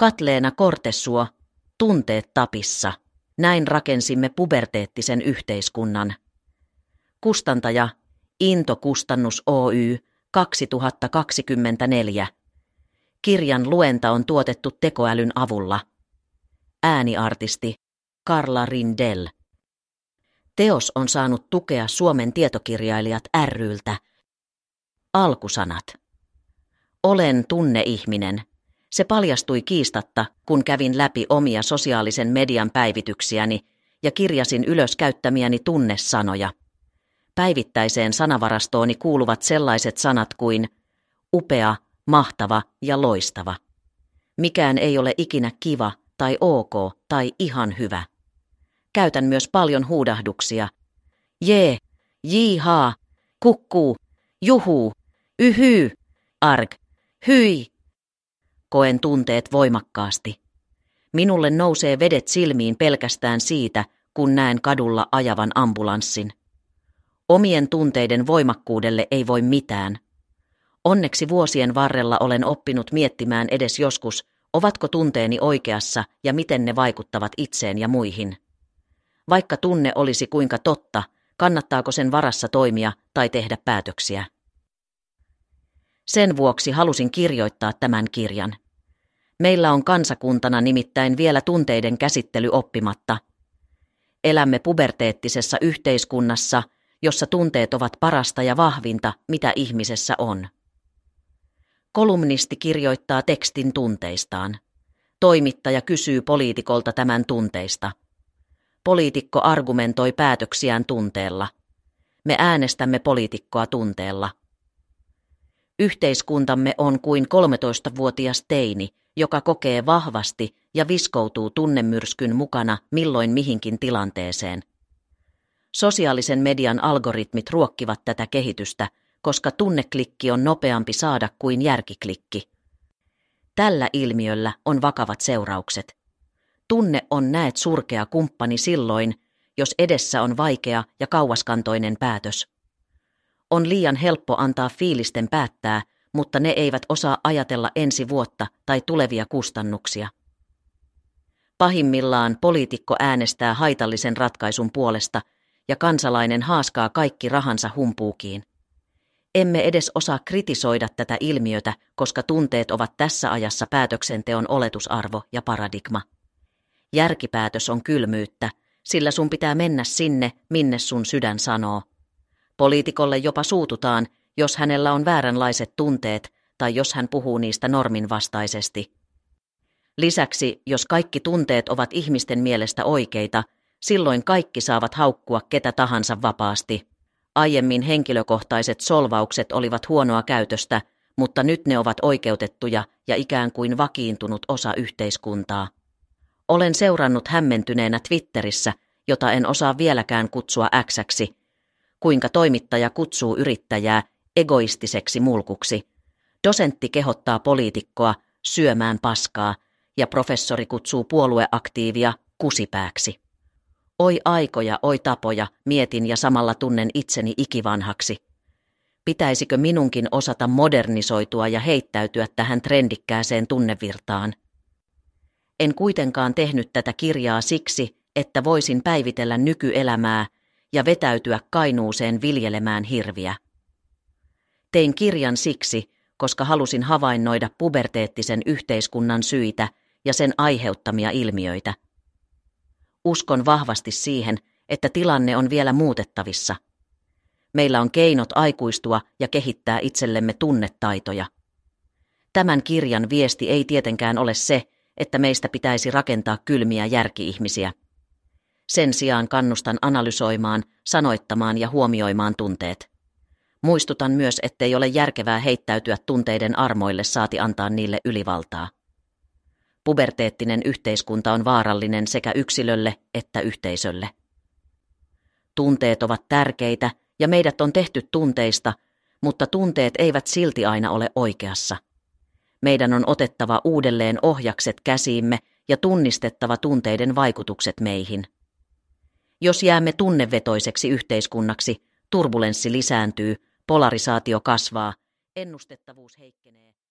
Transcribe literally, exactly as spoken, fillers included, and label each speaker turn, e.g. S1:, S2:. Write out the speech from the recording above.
S1: Katleena Kortesuo, Tunteet tapissa. Näin rakensimme puberteettisen yhteiskunnan. Kustantaja Into Kustannus Oy kaksituhattakaksikymmentäneljä. Kirjan luenta on tuotettu tekoälyn avulla. Ääniartisti Karla Rindell. Teos on saanut tukea Suomen tietokirjailijat ryltä. Alkusanat. Olen tunneihminen. Se paljastui kiistatta, kun kävin läpi omia sosiaalisen median päivityksiäni ja kirjasin ylös käyttämiäni tunnesanoja. Päivittäiseen sanavarastooni kuuluvat sellaiset sanat kuin upea, mahtava ja loistava. Mikään ei ole ikinä kiva tai ok tai ihan hyvä. Käytän myös paljon huudahduksia. Jee, jihaa, kukkuu, juhuu, yhyy, arg, hyi. Koen tunteet voimakkaasti. Minulle nousee vedet silmiin pelkästään siitä, kun näen kadulla ajavan ambulanssin. Omien tunteiden voimakkuudelle ei voi mitään. Onneksi vuosien varrella olen oppinut miettimään edes joskus, ovatko tunteeni oikeassa ja miten ne vaikuttavat itseen ja muihin. Vaikka tunne olisi kuinka totta, kannattaako sen varassa toimia tai tehdä päätöksiä? Sen vuoksi halusin kirjoittaa tämän kirjan. Meillä on kansakuntana nimittäin vielä tunteiden käsittely oppimatta. Elämme puberteettisessa yhteiskunnassa, jossa tunteet ovat parasta ja vahvinta, mitä ihmisessä on. Kolumnisti kirjoittaa tekstin tunteistaan. Toimittaja kysyy poliitikolta tämän tunteista. Poliitikko argumentoi päätöksiään tunteella. Me äänestämme poliitikkoa tunteella. Yhteiskuntamme on kuin kolmetoistavuotias teini, joka kokee vahvasti ja viskoutuu tunnemyrskyn mukana milloin mihinkin tilanteeseen. Sosiaalisen median algoritmit ruokkivat tätä kehitystä, koska tunneklikki on nopeampi saada kuin järkiklikki. Tällä ilmiöllä on vakavat seuraukset. Tunne on näet surkea kumppani silloin, jos edessä on vaikea ja kauaskantoinen päätös. On liian helppo antaa fiilisten päättää, mutta ne eivät osaa ajatella ensi vuotta tai tulevia kustannuksia. Pahimmillaan poliitikko äänestää haitallisen ratkaisun puolesta ja kansalainen haaskaa kaikki rahansa humpuukiin. Emme edes osaa kritisoida tätä ilmiötä, koska tunteet ovat tässä ajassa päätöksenteon oletusarvo ja paradigma. Järkipäätös on kylmyyttä, sillä sun pitää mennä sinne, minne sun sydän sanoo. Poliitikolle jopa suututaan, jos hänellä on vääränlaiset tunteet tai jos hän puhuu niistä norminvastaisesti. Lisäksi, jos kaikki tunteet ovat ihmisten mielestä oikeita, silloin kaikki saavat haukkua ketä tahansa vapaasti. Aiemmin henkilökohtaiset solvaukset olivat huonoa käytöstä, mutta nyt ne ovat oikeutettuja ja ikään kuin vakiintunut osa yhteiskuntaa. Olen seurannut hämmentyneenä Twitterissä, jota en osaa vieläkään kutsua X:ksi, kuinka toimittaja kutsuu yrittäjää egoistiseksi mulkuksi. Dosentti kehottaa poliitikkoa syömään paskaa ja professori kutsuu puolueaktiivia kusipääksi. Oi aikoja, oi tapoja, mietin ja samalla tunnen itseni ikivanhaksi. Pitäisikö minunkin osata modernisoitua ja heittäytyä tähän trendikkääseen tunnevirtaan? En kuitenkaan tehnyt tätä kirjaa siksi, että voisin päivitellä nykyelämää ja vetäytyä Kainuuseen viljelemään hirviä. Tein kirjan siksi, koska halusin havainnoida puberteettisen yhteiskunnan syitä ja sen aiheuttamia ilmiöitä. Uskon vahvasti siihen, että tilanne on vielä muutettavissa. Meillä on keinot aikuistua ja kehittää itsellemme tunnetaitoja. Tämän kirjan viesti ei tietenkään ole se, että meistä pitäisi rakentaa kylmiä järki-ihmisiä. Sen sijaan kannustan analysoimaan, sanoittamaan ja huomioimaan tunteet. Muistutan myös, ettei ole järkevää heittäytyä tunteiden armoille saati antaa niille ylivaltaa. Puberteettinen yhteiskunta on vaarallinen sekä yksilölle että yhteisölle. Tunteet ovat tärkeitä ja meidät on tehty tunteista, mutta tunteet eivät silti aina ole oikeassa. Meidän on otettava uudelleen ohjakset käsiimme ja tunnistettava tunteiden vaikutukset meihin. Jos jäämme tunnevetoiseksi yhteiskunnaksi, turbulenssi lisääntyy, polarisaatio kasvaa, ennustettavuus heikkenee.